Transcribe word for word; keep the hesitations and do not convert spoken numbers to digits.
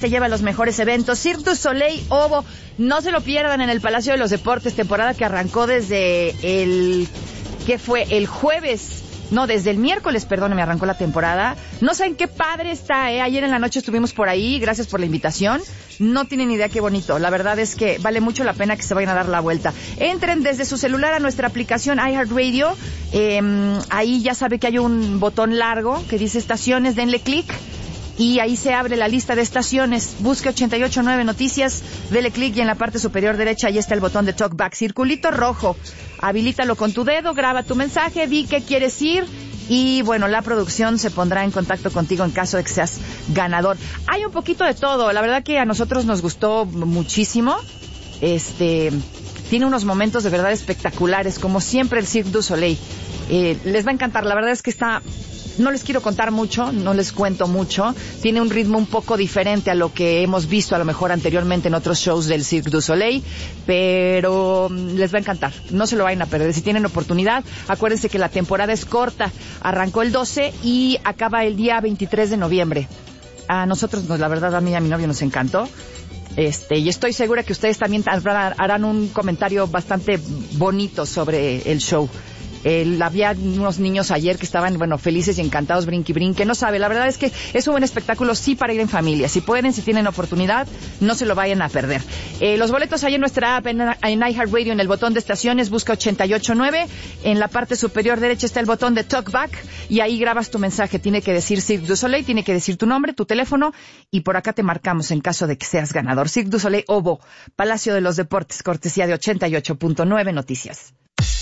te lleva a los mejores eventos. Cirque du Soleil Ovo, no se lo pierdan en el Palacio de los Deportes, temporada que arrancó desde el... ¿qué fue? El jueves... No, desde el miércoles, perdón, me arrancó la temporada. No saben qué padre está, ¿eh? Ayer en la noche estuvimos por ahí, gracias por la invitación. No tienen idea qué bonito. La verdad es que vale mucho la pena que se vayan a dar la vuelta. Entren desde su celular a nuestra aplicación iHeartRadio. Eh, ahí ya sabe que hay un botón largo que dice estaciones, denle clic. Y ahí se abre la lista de estaciones. Busque ochenta y ocho punto nueve Noticias, dele clic y en la parte superior derecha ahí está el botón de Talkback. Circulito rojo. Habilítalo con tu dedo, graba tu mensaje, di qué quieres ir y bueno, la producción se pondrá en contacto contigo en caso de que seas ganador. Hay un poquito de todo. La verdad que a nosotros nos gustó muchísimo. Este, tiene unos momentos de verdad espectaculares, como siempre el Cirque du Soleil. Eh, les va a encantar. La verdad es que está... No les quiero contar mucho, no les cuento mucho. Tiene un ritmo un poco diferente a lo que hemos visto a lo mejor anteriormente en otros shows del Cirque du Soleil, pero les va a encantar. No se lo vayan a perder. Si tienen oportunidad, acuérdense que la temporada es corta. Arrancó el doce y acaba el día veintitrés de noviembre. A nosotros, la verdad, a mí y a mi novio nos encantó. Este, y estoy segura que ustedes también harán un comentario bastante bonito sobre el show. El, había unos niños ayer que estaban, bueno, felices y encantados, brinque, brinque. No sabe, la verdad es que es un buen espectáculo, sí, para ir en familia. Si pueden, si tienen oportunidad, no se lo vayan a perder. Eh, los boletos ahí en nuestra app, en, en iHeartRadio, en el botón de estaciones, busca ochenta y ocho punto nueve. En la parte superior derecha está el botón de Talkback y ahí grabas tu mensaje. Tiene que decir Cirque du Soleil, tiene que decir tu nombre, tu teléfono y por acá te marcamos en caso de que seas ganador. Cirque du Soleil Ovo, Palacio de los Deportes, cortesía de ochenta y ocho punto nueve Noticias.